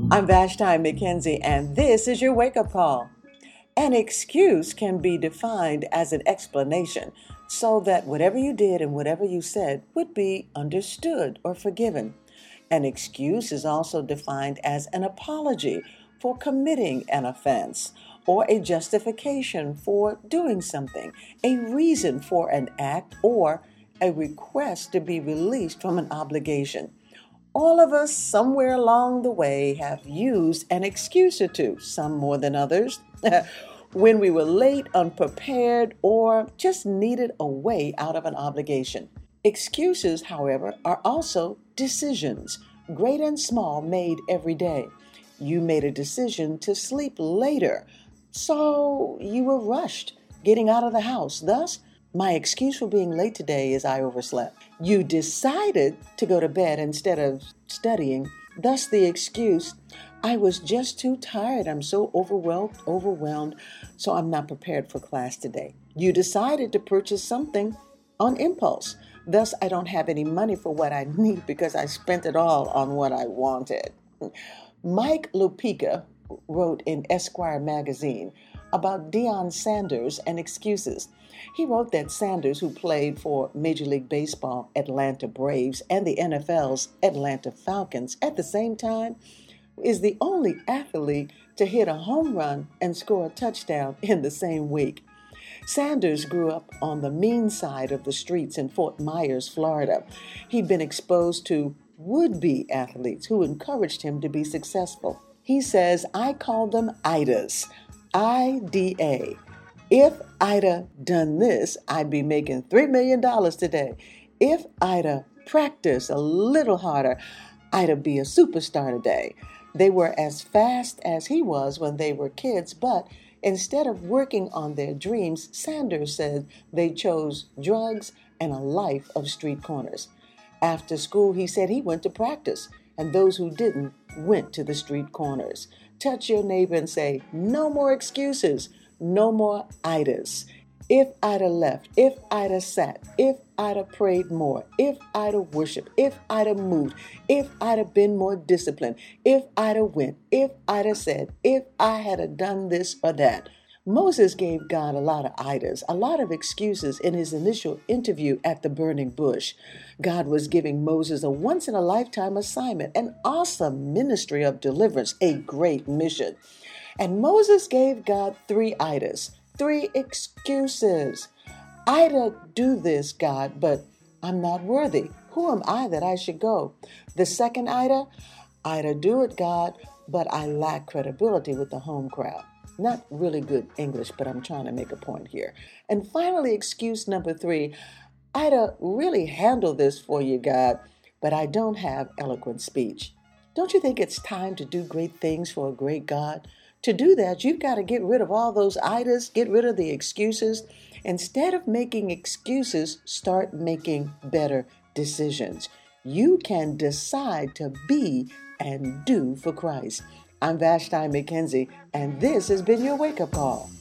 I'm Vashti McKenzie, and this is your wake up call. An excuse can be defined as an explanation so that whatever you did and whatever you said would be understood or forgiven. An excuse is also defined as an apology for committing an offense or a justification for doing something, a reason for an act, or a request to be released from an obligation. All of us, somewhere along the way, have used an excuse or two, some more than others, when we were late, unprepared, or just needed a way out of an obligation. Excuses, however, are also decisions, great and small, made every day. You made a decision to sleep later, so you were rushed getting out of the house. Thus, my excuse for being late today is I overslept. You decided to go to bed instead of studying. Thus, the excuse, I was just too tired. I'm so overwhelmed, so I'm not prepared for class today. You decided to purchase something on impulse. Thus, I don't have any money for what I need because I spent it all on what I wanted. Mike Lupica wrote in Esquire magazine about Deion Sanders and excuses. He wrote that Sanders, who played for Major League Baseball Atlanta Braves and the NFL's Atlanta Falcons at the same time, is the only athlete to hit a home run and score a touchdown in the same week. Sanders grew up on the mean side of the streets in Fort Myers, Florida. He'd been exposed to would-be athletes who encouraged him to be successful. He says, I call them IDAs, IDA. If I'd done this, I'd be making $3 million today. If I'd practiced a little harder, I'd be a superstar today. They were as fast as he was when they were kids, but instead of working on their dreams, Sanders said they chose drugs and a life of street corners. After school, he said he went to practice, and those who didn't went to the street corners. Touch your neighbor and say, no more excuses, no more idas. If I'd have left, if I'd have sat, if I'd have prayed more, if I'd have worshiped, if I'd have moved, if I'd have been more disciplined, if I'd have went, if I'd have said, if I had have done this or that. Moses gave God a lot of idas, a lot of excuses in his initial interview at the burning bush. God was giving Moses a once-in-a-lifetime assignment, an awesome ministry of deliverance, a great mission. And Moses gave God three idas, three excuses. I'd do this, God, but I'm not worthy. Who am I that I should go? The second I'd do it, God, but I lack credibility with the home crowd. Not really good English, but I'm trying to make a point here. And finally, excuse number 3, I'd really handle this for you, God, but I don't have eloquent speech. Don't you think it's time to do great things for a great God? To do that, you've got to get rid of all those idas, get rid of the excuses. Instead of making excuses, start making better decisions. You can decide to be and do for Christ. I'm Vashti McKenzie, and this has been your wake-up call.